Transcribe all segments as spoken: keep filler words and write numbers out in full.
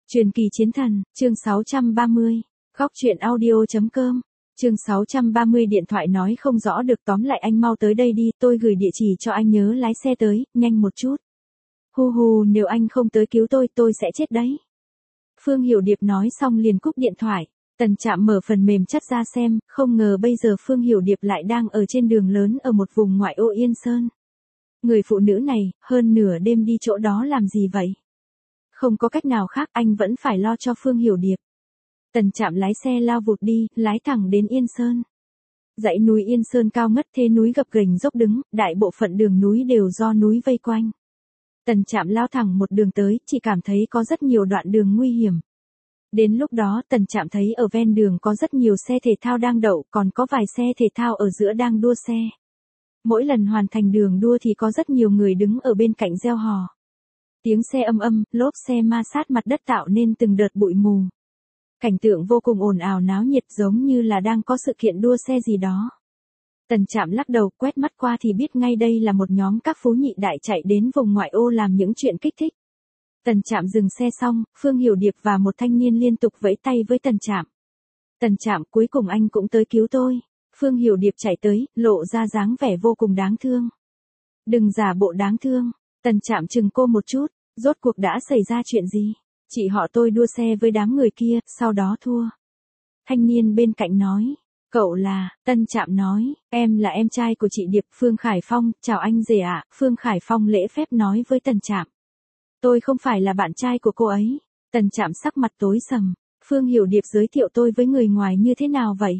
Truyền kỳ chiến thần, chương sáu trăm ba mươi. Góc truyện audio.com. Chương sáu trăm ba mươi điện thoại nói không rõ được, tóm lại anh mau tới đây đi, tôi gửi địa chỉ cho anh, nhớ lái xe tới, nhanh một chút. Hu hu, nếu anh không tới cứu tôi, tôi sẽ chết đấy. Phương Hiểu Điệp nói xong liền cúp điện thoại. Tần Trạm mở phần mềm chat ra xem, không ngờ bây giờ Phương Hiểu Điệp lại đang ở trên đường lớn ở một vùng ngoại ô Yên Sơn. Người phụ nữ này, hơn nửa đêm đi chỗ đó làm gì vậy? Không có cách nào khác, anh vẫn phải lo cho Phương Hiểu Điệp. Tần Trạm lái xe lao vụt đi, lái thẳng đến Yên Sơn. Dãy núi Yên Sơn cao ngất, thế núi gập ghềnh dốc đứng, đại bộ phận đường núi đều do núi vây quanh. Tần Trạm lao thẳng một đường tới, chỉ cảm thấy có rất nhiều đoạn đường nguy hiểm. Đến lúc đó, Tần Trạm thấy ở ven đường có rất nhiều xe thể thao đang đậu, còn có vài xe thể thao ở giữa đang đua xe. Mỗi lần hoàn thành đường đua thì có rất nhiều người đứng ở bên cạnh reo hò. Tiếng xe âm âm, lốp xe ma sát mặt đất tạo nên từng đợt bụi mù. Cảnh tượng vô cùng ồn ào náo nhiệt, giống như là đang có sự kiện đua xe gì đó. Tần Trạm lắc đầu, quét mắt qua thì biết ngay đây là một nhóm các phú nhị đại chạy đến vùng ngoại ô làm những chuyện kích thích. Tần Trạm dừng xe xong, Phương Hiểu Điệp và một thanh niên liên tục vẫy tay với Tần Trạm. Tần Trạm, cuối cùng anh cũng tới cứu tôi. Phương Hiểu Điệp chạy tới, lộ ra dáng vẻ vô cùng đáng thương. Đừng giả bộ đáng thương. Tần Trạm chừng cô một chút, rốt cuộc đã xảy ra chuyện gì? Chị họ tôi đua xe với đám người kia, sau đó thua. Thanh niên bên cạnh nói, cậu là, Tần Trạm nói, em là em trai của chị Điệp, Phương Khải Phong, chào anh rể ạ. Phương Khải Phong lễ phép nói với Tần Trạm. Tôi không phải là bạn trai của cô ấy. Tần Trạm sắc mặt tối sầm, Phương Hiểu Điệp giới thiệu tôi với người ngoài như thế nào vậy?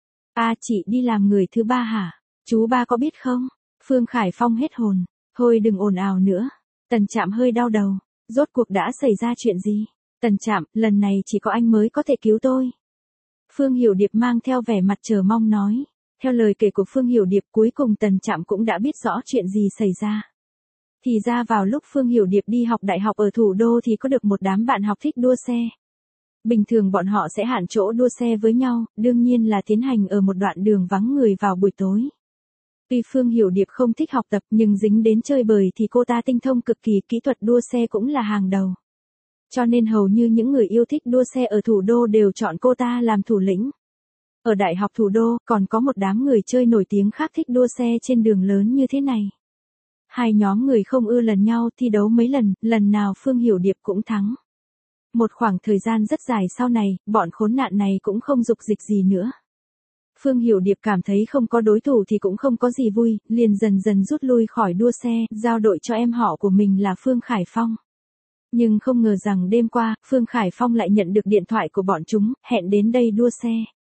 À, chị đi làm người thứ ba hả? Chú ba có biết không? Phương Khải Phong hết hồn. Thôi đừng ồn ào nữa. Tần Trạm hơi đau đầu. Rốt cuộc đã xảy ra chuyện gì? Tần Trạm, lần này chỉ có anh mới có thể cứu tôi. Phương Hiểu Điệp mang theo vẻ mặt chờ mong nói. Theo lời kể của Phương Hiểu Điệp, cuối cùng Tần Trạm cũng đã biết rõ chuyện gì xảy ra. Thì ra vào lúc Phương Hiểu Điệp đi học đại học ở thủ đô thì có được một đám bạn học thích đua xe. Bình thường bọn họ sẽ hạn chỗ đua xe với nhau, đương nhiên là tiến hành ở một đoạn đường vắng người vào buổi tối. Tuy Phương Hiểu Điệp không thích học tập nhưng dính đến chơi bời thì cô ta tinh thông cực kỳ, kỹ thuật đua xe cũng là hàng đầu. Cho nên hầu như những người yêu thích đua xe ở thủ đô đều chọn cô ta làm thủ lĩnh. Ở đại học thủ đô còn có một đám người chơi nổi tiếng khác thích đua xe trên đường lớn như thế này. Hai nhóm người không ưa lần nhau, thi đấu mấy lần, lần nào Phương Hiểu Điệp cũng thắng. Một khoảng thời gian rất dài sau này, bọn khốn nạn này cũng không dục dịch gì nữa. Phương Hiểu Điệp cảm thấy không có đối thủ thì cũng không có gì vui, liền dần dần rút lui khỏi đua xe, giao đội cho em họ của mình là Phương Khải Phong. Nhưng không ngờ rằng đêm qua, Phương Khải Phong lại nhận được điện thoại của bọn chúng, hẹn đến đây đua xe.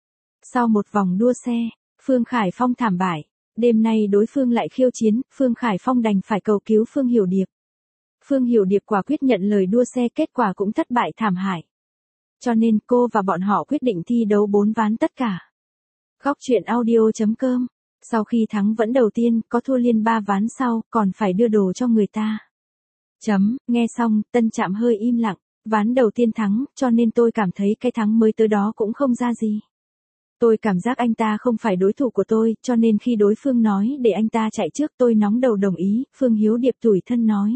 Sau một vòng đua xe, Phương Khải Phong thảm bại. Đêm nay đối phương lại khiêu chiến, Phương Khải Phong đành phải cầu cứu Phương Hiểu Điệp. Phương Hiểu Điệp quả quyết nhận lời đua xe, kết quả cũng thất bại thảm hại. Cho nên cô và bọn họ quyết định thi đấu bốn ván tất cả. Góc truyện audio.com. Sau khi thắng vẫn đầu tiên, có thua liên ba ván sau, còn phải đưa đồ cho người ta. Chấm, nghe xong, Tân Trạm hơi im lặng. Ván đầu tiên thắng, cho nên tôi cảm thấy cái thắng mới tới đó cũng không ra gì. Tôi cảm giác anh ta không phải đối thủ của tôi, cho nên khi đối phương nói để anh ta chạy trước tôi nóng đầu đồng ý. Phương Hiểu Điệp tủi thân nói.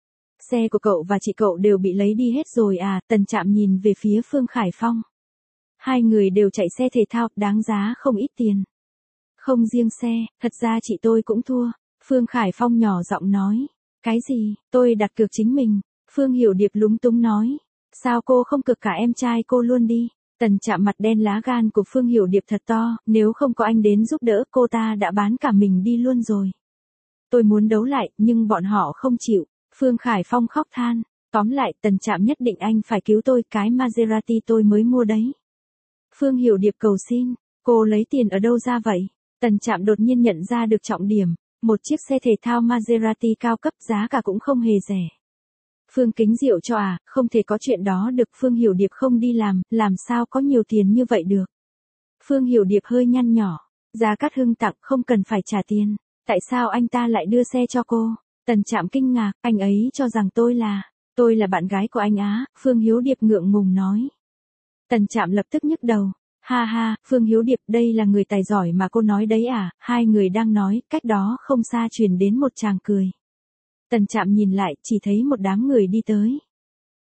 Xe của cậu và chị cậu đều bị lấy đi hết rồi à? Tần Trạm nhìn về phía Phương Khải Phong. Hai người đều chạy xe thể thao, đáng giá không ít tiền. Không riêng xe, thật ra chị tôi cũng thua. Phương Khải Phong nhỏ giọng nói. Cái gì? Tôi đặt cược chính mình. Phương Hiểu Điệp lúng túng nói. Sao cô không cược cả em trai cô luôn đi? Tần Trạm mặt đen lá gan của Phương Hiểu Điệp thật to, nếu không có anh đến giúp đỡ cô ta đã bán cả mình đi luôn rồi. Tôi muốn đấu lại, nhưng bọn họ không chịu. Phương Khải Phong khóc than. Tóm lại, Tần Trạm nhất định anh phải cứu tôi, cái Maserati tôi mới mua đấy. Phương Hiểu Điệp cầu xin, cô lấy tiền ở đâu ra vậy? Tần Trạm đột nhiên nhận ra được trọng điểm, một chiếc xe thể thao Maserati cao cấp giá cả cũng không hề rẻ. Phương Kính Diệu cho à, không thể có chuyện đó được, Phương Hiểu Điệp không đi làm, làm sao có nhiều tiền như vậy được. Phương Hiểu Điệp hơi nhăn nhỏ, Gia Cát Hưng tặng không cần phải trả tiền, tại sao anh ta lại đưa xe cho cô? Tần Trạm kinh ngạc, anh ấy cho rằng tôi là, tôi là bạn gái của anh á, Phương Hiểu Điệp ngượng ngùng nói. Tần Trạm lập tức nhức đầu, ha ha, Phương Hiểu Điệp đây là người tài giỏi mà cô nói đấy à? Hai người đang nói, cách đó không xa truyền đến một tràng cười. Tần Trạm nhìn lại, chỉ thấy một đám người đi tới.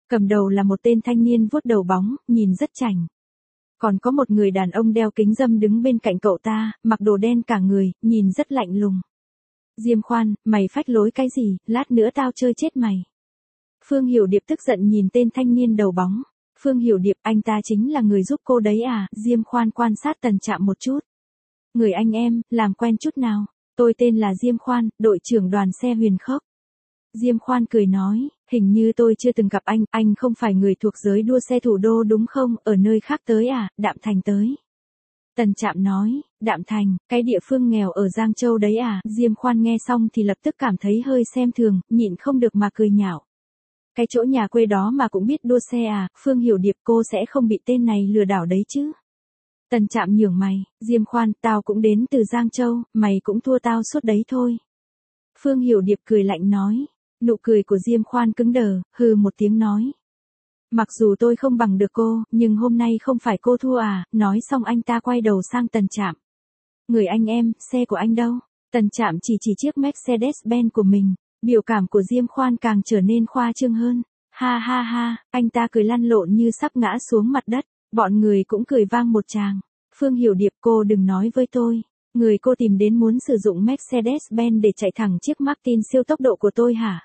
Cầm đầu là một tên thanh niên vuốt đầu bóng, nhìn rất chảnh. Còn có một người đàn ông đeo kính râm đứng bên cạnh cậu ta, mặc đồ đen cả người, nhìn rất lạnh lùng. Diêm Khoan, mày phách lối cái gì, lát nữa tao chơi chết mày. Phương Hiểu Điệp tức giận nhìn tên thanh niên đầu bóng. Phương Hiểu Điệp, anh ta chính là người giúp cô đấy à? Diêm Khoan quan sát Tần Trạm một chút. Người anh em, làm quen chút nào. Tôi tên là Diêm Khoan, đội trưởng đoàn xe Huyền Khốc. Diêm Khoan cười nói, hình như tôi chưa từng gặp anh, anh không phải người thuộc giới đua xe thủ đô đúng không, ở nơi khác tới à, Đạm Thành tới. Tần Trạm nói, Đạm Thành, cái địa phương nghèo ở Giang Châu đấy à, Diêm Khoan nghe xong thì lập tức cảm thấy hơi xem thường, nhịn không được mà cười nhạo. Cái chỗ nhà quê đó mà cũng biết đua xe à, Phương Hiểu Điệp cô sẽ không bị tên này lừa đảo đấy chứ. Tần Trạm nhướng mày, Diêm Khoan, tao cũng đến từ Giang Châu, mày cũng thua tao suốt đấy thôi. Phương Hiểu Điệp cười lạnh nói, nụ cười của Diêm Khoan cứng đờ, hừ một tiếng nói. Mặc dù tôi không bằng được cô, nhưng hôm nay không phải cô thua à, nói xong anh ta quay đầu sang Tần Trạm. Người anh em, xe của anh đâu? Tần Trạm chỉ chỉ chiếc Mercedes-Benz của mình, biểu cảm của Diêm Khoan càng trở nên khoa trương hơn. Ha ha ha, anh ta cười lăn lộn như sắp ngã xuống mặt đất, bọn người cũng cười vang một tràng. Phương Hiểu Điệp, cô đừng nói với tôi. Người cô tìm đến muốn sử dụng Mercedes-Benz để chạy thẳng chiếc Martin siêu tốc độ của tôi hả?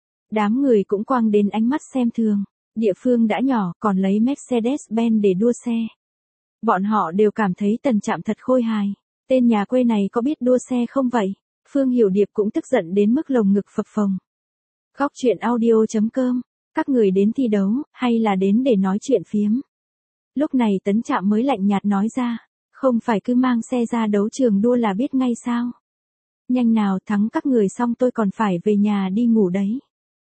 Đám người cũng quăng đến ánh mắt xem thường. Địa phương đã nhỏ, còn lấy Mercedes-Benz để đua xe. Bọn họ đều cảm thấy Tần Trạm thật khôi hài. Tên nhà quê này có biết đua xe không vậy? Phương Hiểu Điệp cũng tức giận đến mức lồng ngực phập phồng. Góc truyện audio chấm com. Các người đến thi đấu, hay là đến để nói chuyện phiếm? Lúc này Tấn Trạm mới lạnh nhạt nói ra. Không phải cứ mang xe ra đấu trường đua là biết ngay sao? Nhanh nào thắng các người xong tôi còn phải về nhà đi ngủ đấy.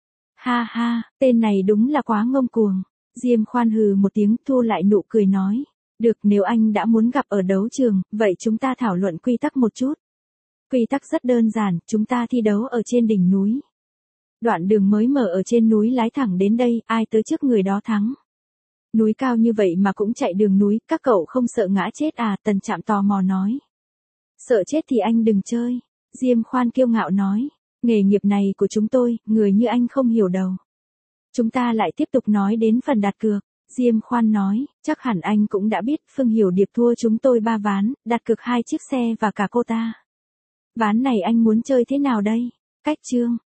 Ha ha, tên này đúng là quá ngông cuồng. Diêm Khoan hừ một tiếng thu lại nụ cười nói. Được, nếu anh đã muốn gặp ở đấu trường, vậy chúng ta thảo luận quy tắc một chút. Quy tắc rất đơn giản, chúng ta thi đấu ở trên đỉnh núi. Đoạn đường mới mở ở trên núi lái thẳng đến đây, ai tới trước người đó thắng. Núi cao như vậy mà cũng chạy đường núi, các cậu không sợ ngã chết à? Tần Trạm tò mò nói. Sợ chết thì anh đừng chơi. Diêm Khoan kiêu ngạo nói. Nghề nghiệp này của chúng tôi, người như anh không hiểu đâu. Chúng ta lại tiếp tục nói đến phần đặt cược. Diêm Khoan nói, chắc hẳn anh cũng đã biết Phương Hiểu Điệp thua chúng tôi ba ván, đặt cược hai chiếc xe và cả cô ta. Ván này anh muốn chơi thế nào đây? Cách chương.